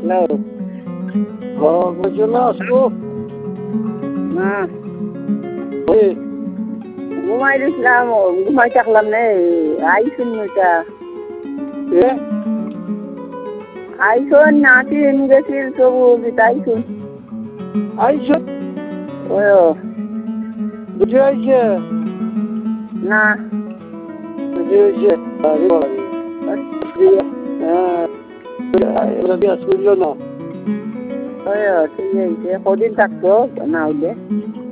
Hello. চলে আসবো। হ্যাঁ, ঘুমাই দিছিলাম, ঘুমাই থাকলাম নে, আইসুন নইটা। আইসুন নাতিন গেছিল সবু আইসুন। আইসো ও বুঝে আইছে না বুঝে আইছে হ্যাঁ শুনলো না। ঠিক আছে, কদিন থাকছো না হইলে?